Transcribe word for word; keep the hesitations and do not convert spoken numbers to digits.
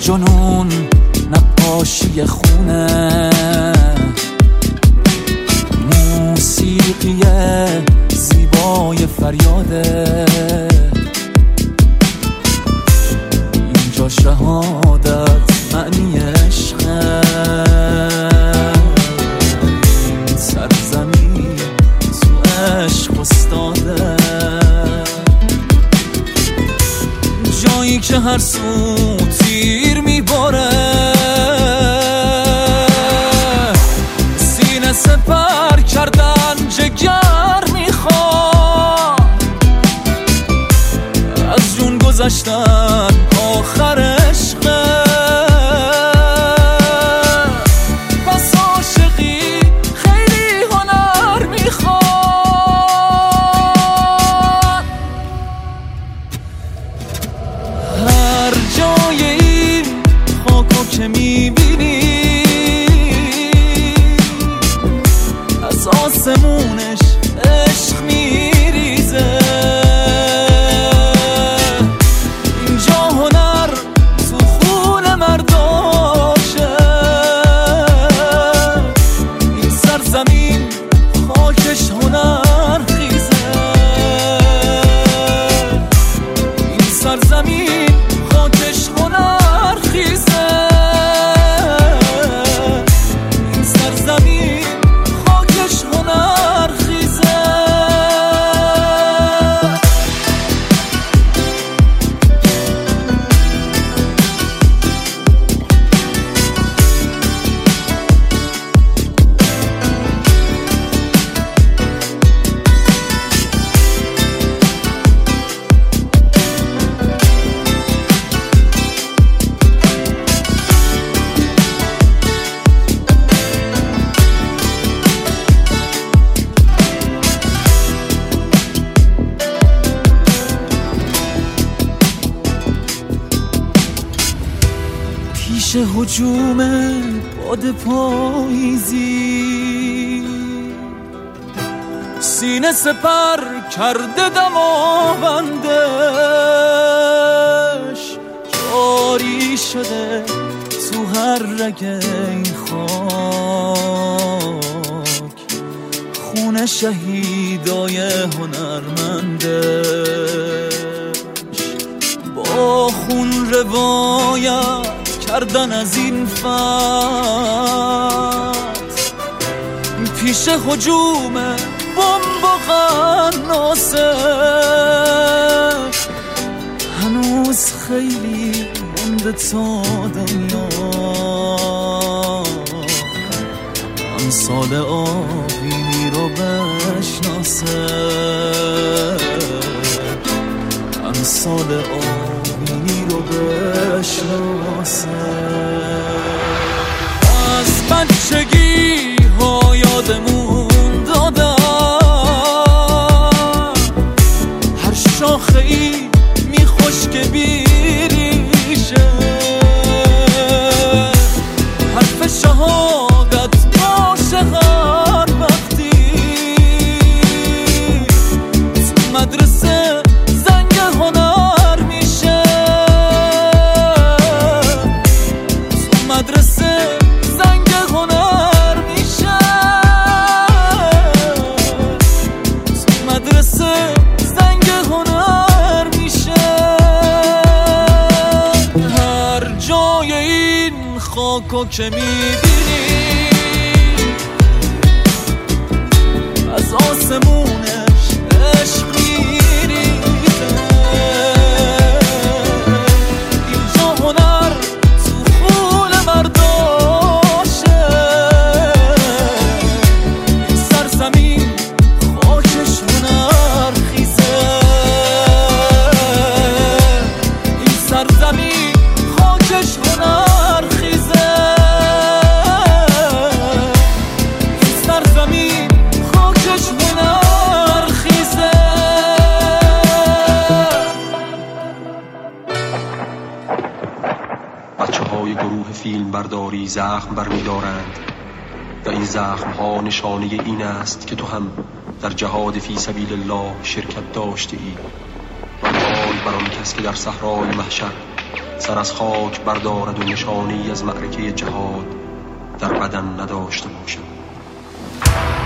جنون نقاشی خونه، موسیقی زیبای فریاده، اینجا شهادت معنی عشقه، این سرزمین تو عشق استاده، جایی که هر سو تیر میباره، سینه سپر کردن جگر میخواد، از جون گذشتن آخر عشقه، پس عاشقی خیلی هنر میخواد، هر جای این خاکو که میبینی از آسمونش عشق میریزه، اینجا هنر تو خون مرداشه، این سرزمین خاکش هنر خیزه، این سرزمین خاکش هنر خیزه، این سرزمین خاکش هنر خیزه. پیش هجوم باد پاییزی سینه سپر کرده دماوندش، جاری شده تو هر رگ این خاک، خون شهیدای هنرمندش، با خون روایت کردن از این فتح، پیش هجوم بمب و قناصه، هنوز خیلی مونده تا دنیا امثال آبینی رو بشناسه، امثال آبینی رو بشناسه. از بچگی ها یادمون دادن، هر شاخه ای میخوش که بیریشه، حرف شهادت باشه هر وقتی تو مدرسه زنگ هنر میشه، تو مدرسه زنگ هنر میشه، تو مدرسه زنگ هنر میشه، هر جای این خاکو که میبینی از آسمونش عشق میریزه، اینجا هنر تو خون مرداشه، این سرزمین خاکش هنر خیزه، این سرزمین خاکش هنر خیزه، این سرزمین خاکش هنر خیزه. بچه های گروه فیلم برداری زخم برمیدارند و این زخم ها نشانه این است که تو هم در جهاد فی سبیل الله شرکت داشته ای و حال بر آن کس که در صحرای محشر سر از خاک بردارد و نشانی از معرکه جهاد در بدن نداشته باشد.